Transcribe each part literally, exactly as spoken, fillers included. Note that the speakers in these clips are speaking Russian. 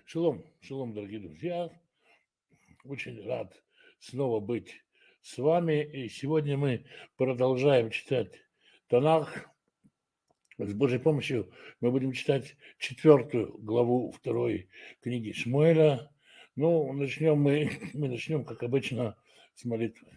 Шалом, шалом, дорогие друзья. Очень рад снова быть с вами. И сегодня мы продолжаем читать Танах. С Божьей помощью мы будем читать четвертую главу второй книги Шмуэля. Ну, начнем мы, мы начнем, как обычно, с молитвы.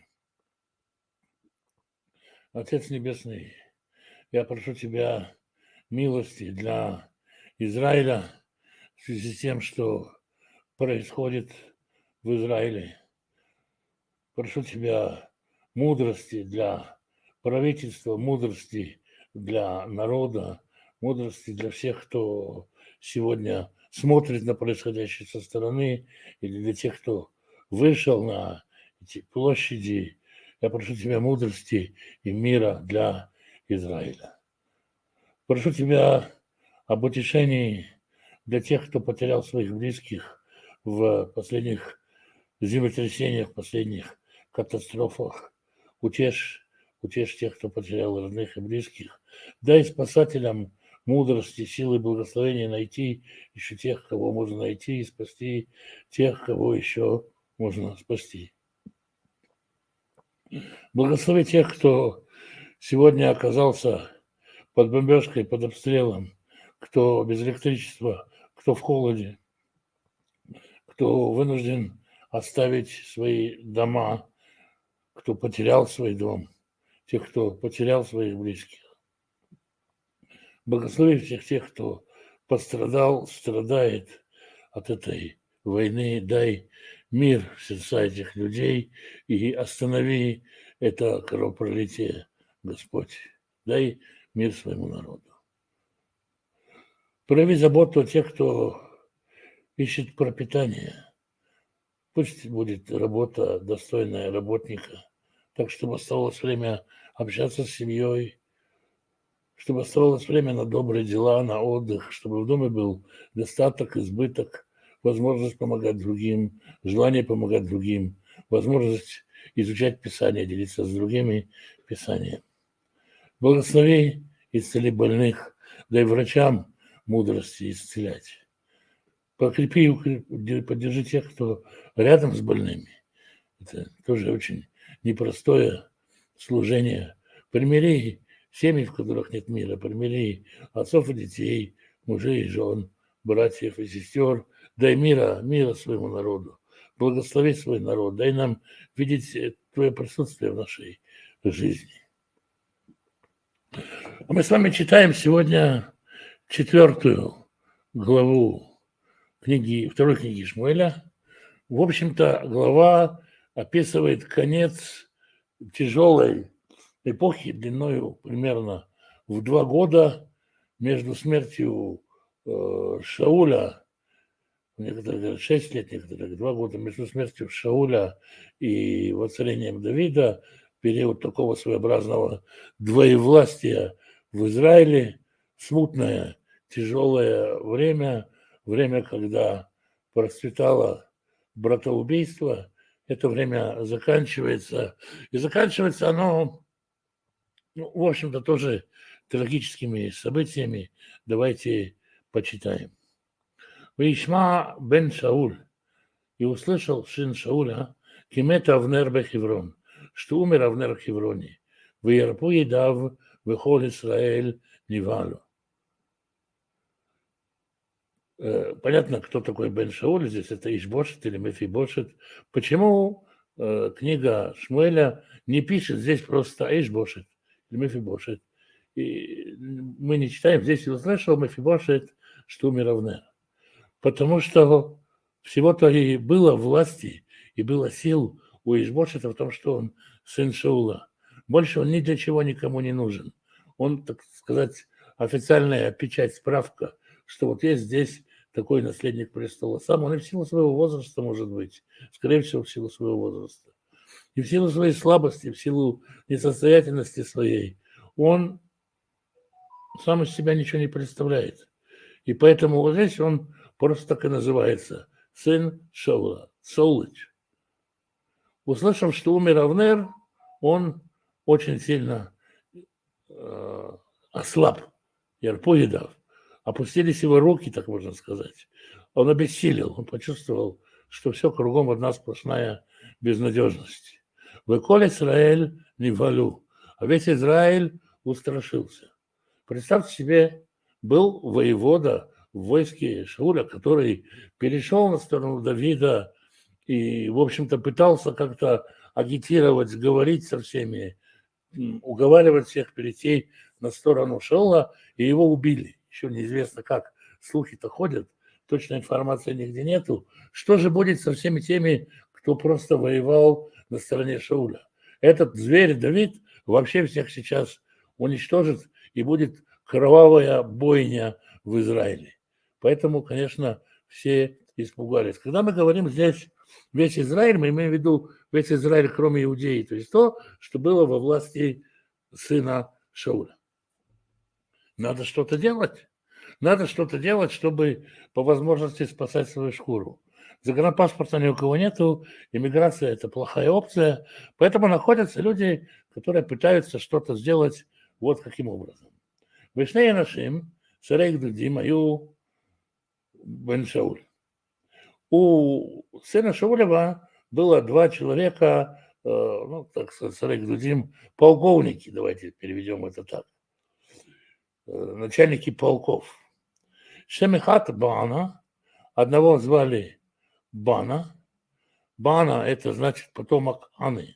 Отец Небесный, я прошу Тебя милости для Израиля в связи с тем, что происходит в Израиле. Прошу Тебя мудрости для правительства, мудрости для народа, мудрости для всех, кто сегодня смотрит на происходящее со стороны, или для тех, кто вышел на эти площади. Я прошу Тебя мудрости и мира для Израиля. Прошу Тебя об утешении для тех, кто потерял своих близких в последних землетрясениях, последних катастрофах. Утешь, утешь тех, кто потерял родных и близких. Дай спасателям мудрости, силы, благословения найти еще тех, кого можно найти, и спасти тех, кого еще можно спасти. Благослови тех, кто сегодня оказался под бомбежкой, под обстрелом, кто без электричества, кто в холоде, кто вынужден оставить свои дома, кто потерял свой дом, тех, кто потерял своих близких. Благослови всех тех, кто пострадал, страдает от этой войны. Дай мир в сердца этих людей и останови это кровопролитие, Господь. Дай мир своему народу. Прояви заботу о тех, кто ищет пропитание. Пусть будет работа достойная работника, так, чтобы оставалось время общаться с семьей, чтобы оставалось время на добрые дела, на отдых, чтобы в доме был достаток, избыток, возможность помогать другим, желание помогать другим, возможность изучать Писание, делиться с другими Писанием. Благослови, исцели больных, дай врачам мудрости исцелять. Покрепи и поддержи тех, кто рядом с больными. Это тоже очень непростое служение. Примири семьи, в которых нет мира, примири отцов и детей, мужей и жен, братьев и сестер. Дай мира, мира своему народу. Благослови свой народ. Дай нам видеть Твое присутствие в нашей жизни. Мы с вами читаем сегодня четвертую главу книги, второй книги Шмуэля. В общем-то, глава описывает конец тяжелой эпохи длиною примерно в два года между смертью э, Шауля, некоторые говорят шесть лет, некоторые говорят два года, между смертью Шауля и воцарением Давида, период такого своеобразного двоевластия в Израиле, смутное, тяжелое время, время, когда процветало братоубийство. Это время заканчивается. И заканчивается оно, ну, в общем-то, тоже трагическими событиями. Давайте почитаем. «Вишма бен Шауль, и услышал сын Шауля, кимет Авнер бехеврон, что умер Авнер в Хевроне, веярпу едав вехол Исраэль нивалу». Понятно, кто такой бен Шауль здесь, это Иш-бошет или Мефибошет. Почему э, книга Шмуэля не пишет здесь просто Иш-бошет или Мефибошет? И мы не читаем здесь, и услышал Мефибошет, что умер Авнер. Потому что всего-то и было власти, и было сил у Иш-бошета в том, что он сын Шаула. Больше он ни для чего никому не нужен. Он, так сказать, официальная печать, справка, что вот есть здесь такой наследник престола. Сам он и в силу своего возраста, может быть, скорее всего, в силу своего возраста, и в силу своей слабости, в силу несостоятельности своей, он сам из себя ничего не представляет. И поэтому вот здесь он просто так и называется – сын Шаула, Саулыч. Услышав, что умер Авнер, он очень сильно э, ослаб, ярпоедав. опустились его руки, так можно сказать. Он обессилел, он почувствовал, что все кругом одна сплошная безнадежность. «Веколь Исраэль невалю», а весь Израиль устрашился. Представьте себе, был воевода в войске Шауля, который перешел на сторону Давида и, в общем-то, пытался как-то агитировать, говорить со всеми, уговаривать всех перейти на сторону Шаула, и его убили. Еще неизвестно как, слухи-то ходят, точной информации нигде нету. Что же будет со всеми теми, кто просто воевал на стороне Шауля? Этот зверь Давид вообще всех сейчас уничтожит, и будет кровавая бойня в Израиле. Поэтому, конечно, все испугались. Когда мы говорим здесь весь Израиль, мы имеем в виду весь Израиль, кроме Иудеи, то есть то, что было во власти сына Шауля. Надо что-то делать. Надо что-то делать, чтобы по возможности спасать свою шкуру. Загранпаспорта ни у кого нету, иммиграция – это плохая опция, поэтому находятся люди, которые пытаются что-то сделать вот каким образом. Вишней нашим, Сарей Гдудим, аю бен Шауль. У сына Шаулева было два человека, ну, так сказать, Сарей Гдудим, полковники, давайте переведем это так, начальники полков. Шемихат Бана, одного звали Бана. Бана – это значит потомок Аны.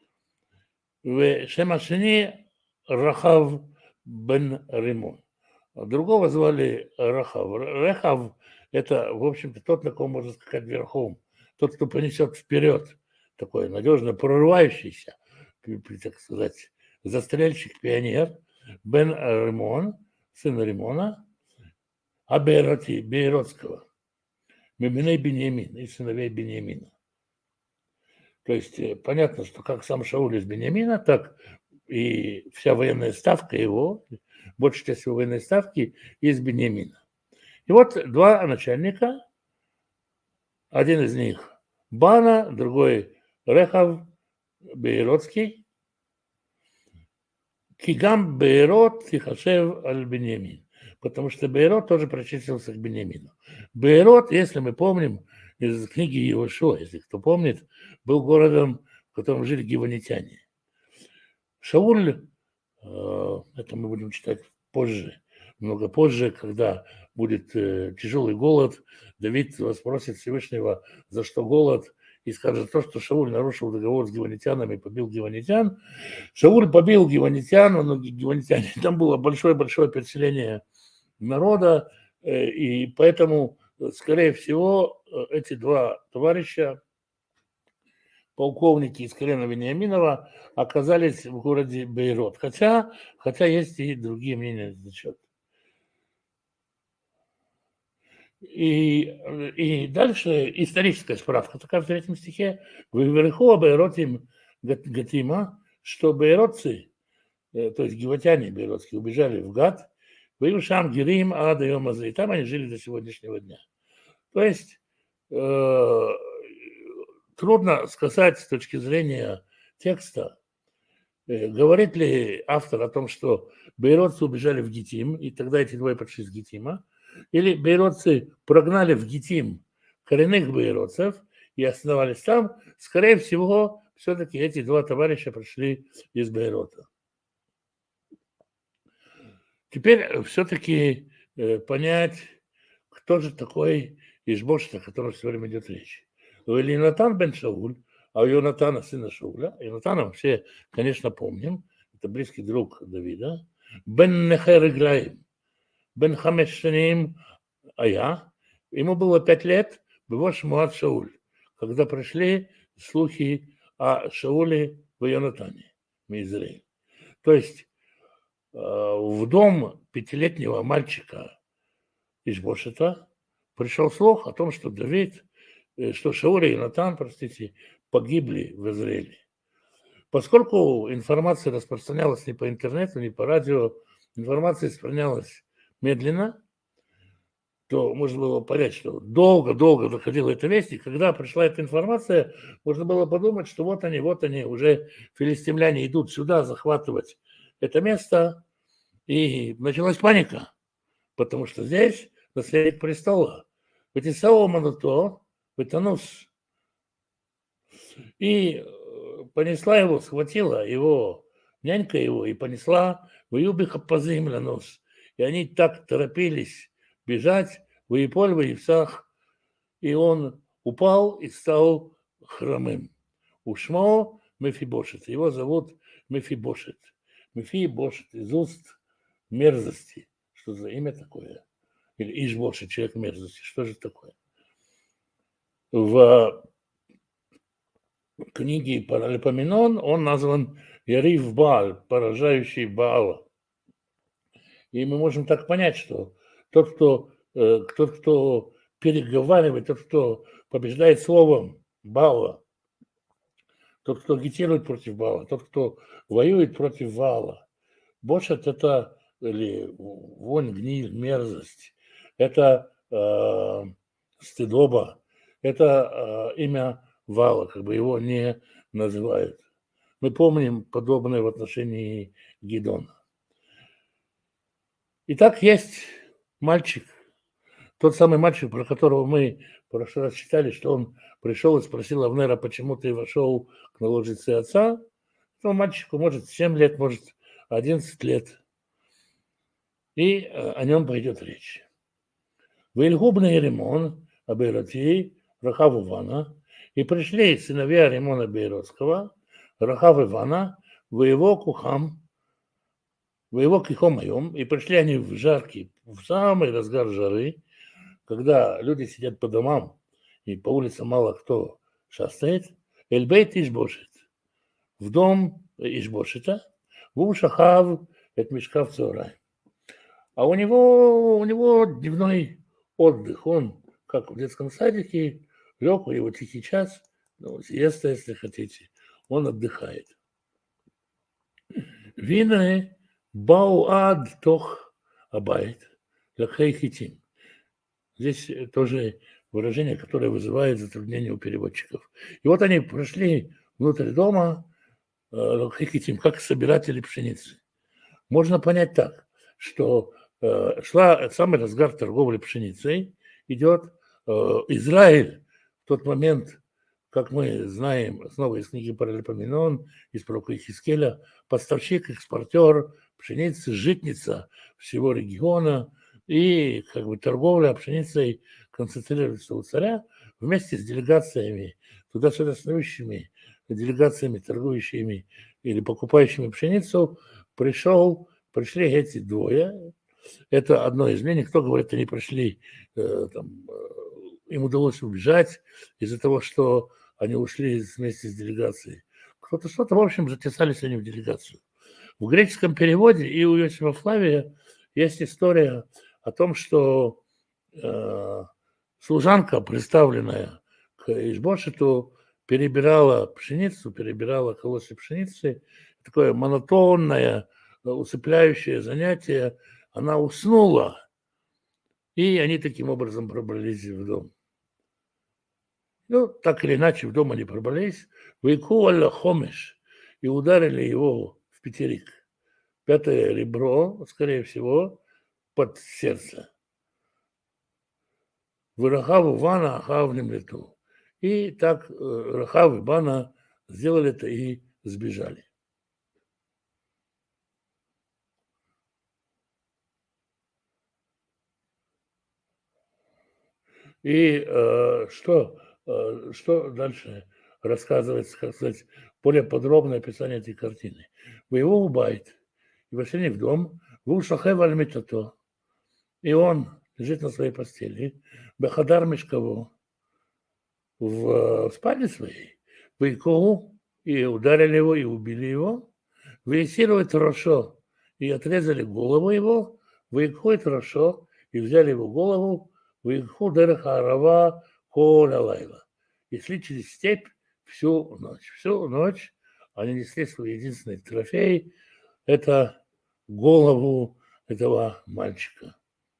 Шемашини Рахав бен Римон. Другого звали Рахав. Рахав – это, в общем-то, тот, на ком можно скакать верхом. Тот, кто понесет вперед, такой надежно прорывающийся, так сказать, застрельщик, пионер. Бен Римон, сын Римона, а Бейроти, Бейротского. Мебиней Беньямин, и сыновей Беньямина. То есть понятно, что как сам Шауль из Беньямина, так и вся военная ставка его, большая часть его военной ставки из Беньямина. И вот два начальника, один из них Бана, другой Рехав Бейротский. Кигам Бейрот Тихашев аль-Беньямин. Потому что Бейрот тоже причислился к Беньямину. Бейрот, если мы помним, из книги Иошуа, если кто помнит, был городом, в котором жили гиванитяне. Шауль, это мы будем читать позже, много позже, когда будет тяжелый голод, Давид спросит Всевышнего, за что голод, и скажет то, что Шауль нарушил договор с гиванитянами, побил гиванитян. Шауль побил гиванитян, но гиванитяне, там было большое-большое переселение народа, и поэтому, скорее всего, эти два товарища, полковники из колена Вениаминова, оказались в городе Бейрот. Хотя, хотя есть и другие мнения на этот счет. И, и дальше историческая справка такая в третьем стихе. «Вверху Бейротим Гатима», что бейротцы, то есть гиватяне бейротские, убежали в Гат, Ваюшам Гирим Адаемаза, и там они жили до сегодняшнего дня. То есть э, трудно сказать с точки зрения текста, э, говорит ли автор о том, что бейротцы убежали в Гитим, и тогда эти двое пришли с Гитима, или бейротцы прогнали в Гитим коренных бейротцев и основались там. Скорее всего, все-таки эти два товарища пришли из Бейрота. Теперь все-таки э, понять, кто же такой Ишбошет, о котором все время идет речь. У Йонатан бен Шауль, а у Йонатана сына Шауля, Йонатана мы все, конечно, помним, это близкий друг Давида, бен Нехер Играим, бен Хамеш Шаним Ая, ему было пять лет, было Шмуат Шауль, когда пришли слухи о Шауле в Йонатане, в Израиле. То есть в дом пятилетнего мальчика Ишбошета пришел слух о том, что Давид, что Шауль и Йонатан, простите, погибли в Израиле. Поскольку информация распространялась не по интернету, не по радио, информация распространялась медленно, то можно было понять, что долго-долго доходила эта весть, и когда пришла эта информация, можно было подумать, что вот они, вот они, уже филистимляне идут сюда захватывать это место, и началась паника. потому что здесь наследник престола. Вытесал Мануто, вытянус. И понесла его, схватила его, нянька его, и понесла в Юбиха по земле нос. И они так торопились бежать в Иеполь, в Евсах, и он упал и стал хромым. Ушмо Мефибошет. Его зовут Мефибошет. Мефибошет из уст мерзости. Что за имя такое? Или Ишбошет, человек мерзости. Что же такое? В книге Паралипоменон он назван Ярив Бааль, поражающий Баала. И мы можем так понять, что тот, кто, э, тот, кто переговаривает, тот, кто побеждает словом Баала, тот, кто агитирует против Баала, тот, кто воюет против Ваала. Бошет – это или вонь, гниль, мерзость, это э, стыдоба, это э, имя Ваала, как бы его не называют. Мы помним подобное в отношении Гидона. Итак, есть мальчик, тот самый мальчик, про которого мы в прошлый раз читали, что он пришел и спросил Авнера, почему ты вошел к наложнице отца. Этому мальчику может семь лет, может одиннадцать лет. И о нем пойдет речь. Вильгубный Римон, Абейроти, Рахав Ивана, и пришли сыновья Римона Бейротского, Рахав Ивана, в его кухам, в его кихомайом, и пришли они в жаркий, в самый разгар жары, когда люди сидят по домам, и по улице мало кто шастает, Эльбейт Ишбошет, в дом Ишбошета, в Ушахав, это Мишкав Цорай. А у него, у него дневной отдых, он, как в детском садике, лег, у него тихий час, ну, сиеста, если хотите, он отдыхает. Вина бауад тох абайт лахей хитим. Здесь тоже выражение, которое вызывает затруднение у переводчиков. И вот они прошли внутрь дома, лахей хитим, как собиратели пшеницы. Можно понять так, что э, шла самый разгар торговли пшеницей, идет э, Израиль в тот момент, как мы знаем, снова из книги Паралипоменон, из пророка Ихискеля, поставщик, экспортер пшеницы, житница всего региона, и как бы торговля пшеницей концентрируется у царя вместе с делегациями, туда-сюда снующими, делегациями, торгующими или покупающими пшеницу, пришел, пришли эти двое. Это одно из мнений. Кто говорит, они пришли, э, там, э, им удалось убежать из-за того, что они ушли вместе с делегацией. Кто-то что-то, в общем, затесались они в делегацию. В греческом переводе и у Иосифа Флавия есть история о том, что э, служанка, представленная к Ишбошету, перебирала пшеницу, перебирала колосы пшеницы. Такое монотонное, усыпляющее занятие. Она уснула, и они таким образом пробрались в дом. Ну, так или иначе, в дом они пробрались. Вейку алла хомеш, и ударили его в пятерик. Пятое ребро, скорее всего, под сердце. Вырахаву Вана Ахавнем лету. И так Рахав и Бана сделали это и сбежали. И э, что, э, что дальше рассказывается, как сказать, более подробное описание этой картины. В его убайт, и вошли в дом, в ушахев аль-митато, и он лежит на своей постели, бехадар мешково, в спальне своей, в икоу, и ударили его, и убили его, веесирует рошо, и отрезали голову его, в икоу рошо, и взяли его голову, выехал дереха арава коля лайла. И шли через степь всю ночь. Всю ночь они несли свой единственный трофей. Это голову этого мальчика.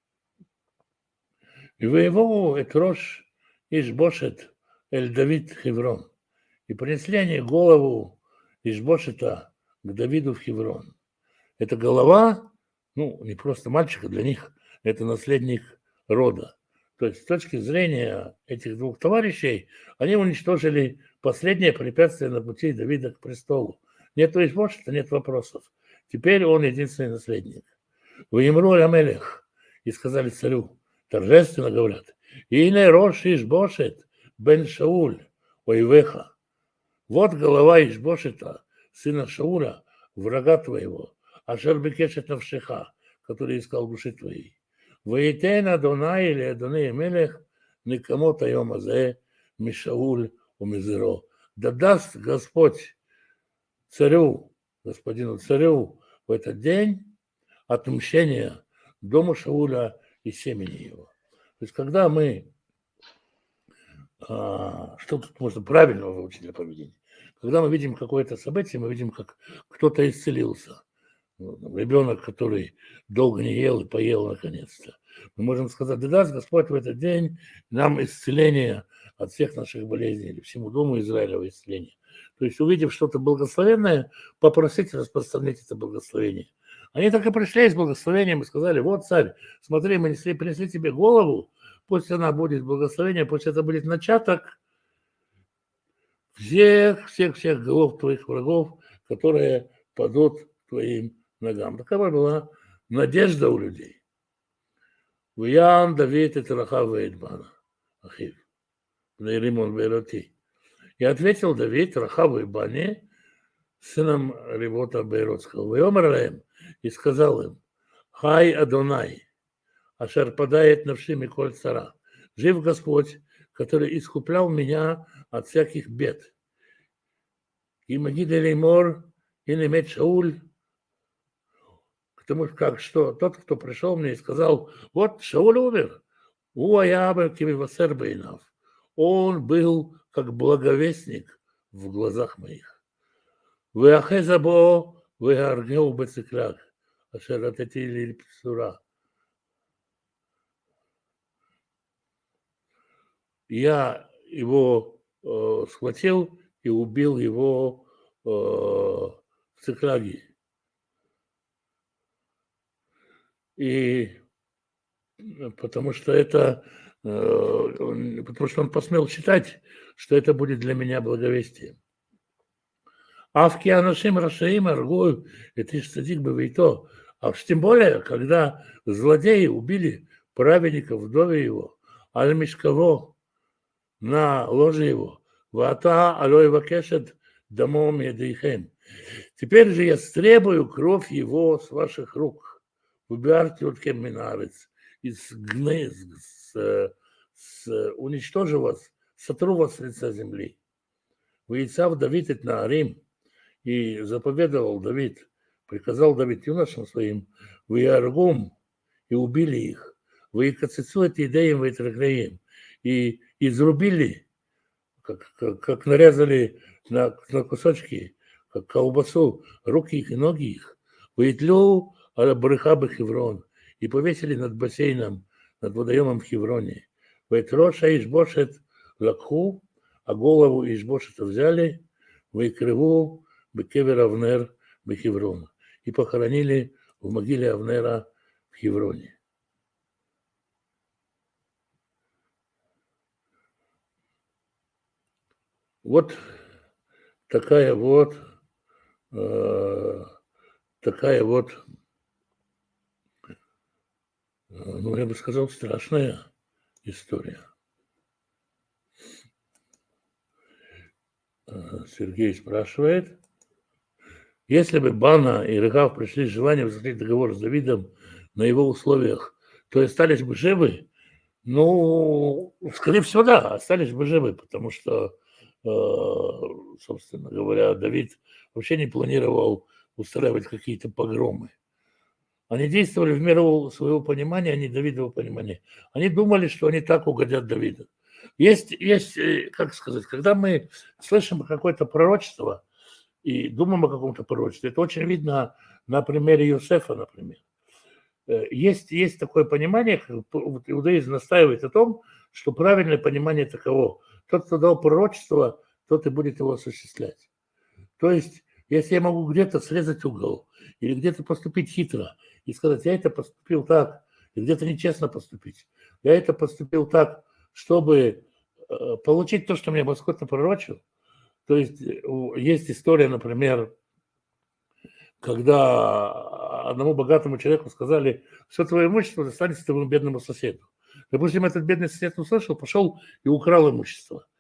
И воевал Этрош Ишбошет эль Давид Хеврон. И принесли они голову Ишбошета к Давиду в Хеврон. Эта голова, ну, не просто мальчика, для них это наследник рода. То есть с точки зрения этих двух товарищей, они уничтожили последнее препятствие на пути Давида к престолу. Нет Ишбошета, нет вопросов. Теперь он единственный наследник. Ваимру Амелех, и сказали царю, торжественно говорят, Ине Рош Ишбошет бен Шауль, ойвеха. Вот голова Ишбошета, сына Шауля, врага твоего, ашер бекешет навшеха, который искал души твоей. Ваитен Адонай или Адонай Мелех, никому таем азе, Мишауль умизеро. Да даст Господь царю, господину царю в этот день отмщение дому Шауля и семени его. То есть, когда мы, а, что тут можно правильного выучить для поведения? Когда мы видим какое-то событие, мы видим, как кто-то исцелился. Ребенок, который долго не ел и поел наконец-то. Мы можем сказать, да даст Господь в этот день нам исцеление от всех наших болезней, или всему дому Израилева исцеление. То есть, увидев что-то благословенное, попросить распространить это благословение. Они так и пришли с благословением и сказали, вот, царь, смотри, мы принесли, принесли тебе голову, пусть она будет благословение, пусть это будет начаток всех, всех, всех голов твоих врагов, которые падут к твоим ногам. Такова была надежда у людей. Виян Давид и Тарахав Эйдбана, Ахив, Римон Бейроти. И ответил Давид Рахаву и Бане, сыном Ревота Бейротского. Вайомар лаэм, и сказал им, Хай Адонай, ашер падает навши миколь цара. Жив Господь, который искуплял меня от всяких бед. И Магида Леймор, и Немет Шауль, потому как что тот, кто пришел мне и сказал, вот Шауль умер, Уаяба Кививасер Бейнав. Он был как благовестник в глазах моих. Вы ахезабо, вы аргеу бецикляк, ашерататили псура. Я его э, схватил и убил его э, в Циклаге. И потому что это, э, потому что он посмел считать, что это будет для меня благовестием. Авки анашим рашаим аргую, это иш цадик бавейто. А уж тем более, когда злодеи убили праведника, вдове его, аль мишкаво, на ложе его, вата алой вакешет домом едейхем. Теперь же я стребую кровь его с ваших рук. Выбирайте от кемминарец, из гны, с, с, уничтожу вас, сотру вас с лица земли. Выйцав Давид это на Рим, и заповедовал Давид, приказал Давид юношам своим, вы аргум, и убили их, вы кацицуете идеям, вы траглеем, и изрубили, как, как, как нарезали на, на кусочки, как колбасу, руки их и ноги их, вы итлю аль-брыха бе-Хеврон, и повесили над бассейном, над водоемом в Хевроне. Вайтроша Ишбошет лакху, а голову Ишбошета взяли, выкрыву бекевер Авнер бе-Хеврон, и похоронили в могиле Авнера в Хевроне. Вот такая вот, э, такая вот, ну, я бы сказал, страшная история. Сергей спрашивает, если бы Бана и Рехав пришли с желанием заключить договор с Давидом на его условиях, то остались бы живы? Ну, скорее всего, да, остались бы живы, потому что, собственно говоря, Давид вообще не планировал устраивать какие-то погромы. Они действовали в меру своего понимания, а не Давидова понимания. Они думали, что они так угодят Давиду. Есть, есть, как сказать, когда мы слышим какое-то пророчество и думаем о каком-то пророчестве, это очень видно на примере Иосифа, например. Есть, есть такое понимание, иудаизм настаивает о том, что правильное понимание таково. Тот, кто дал пророчество, тот и будет его осуществлять. То есть, если я могу где-то срезать угол или где-то поступить хитро и сказать, я это поступил так, и где-то нечестно поступить. Я это поступил так, чтобы получить то, что мне Господь напророчил. То есть есть история, например, когда одному богатому человеку сказали: все твое имущество достанется твоему бедному соседу. Допустим, этот бедный сосед услышал, пошел и украл имущество.